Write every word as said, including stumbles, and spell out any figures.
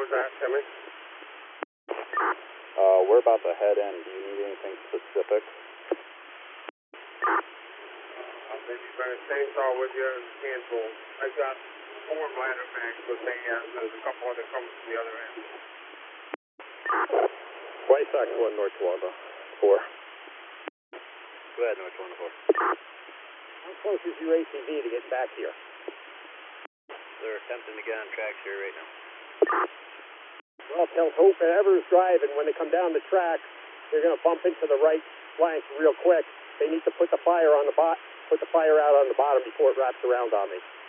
was that, Timmy? Uh, we're about to head in. Do you need anything specific? Uh, maybe bring a chainsaw with you and cancel. I got four bladder bags with me, and there's a couple other coming from the other end. White Sox one, North Toowoomba. Four. Go ahead, North Toowoomba. How close is your A T V to get back here? They're attempting to get on tracks here right now. Well, tell Hope whoever's driving, when they come down the track, they're going to bump into the right flank real quick. They need to put the fire on the bot, put the fire out on the bottom before it wraps around on me.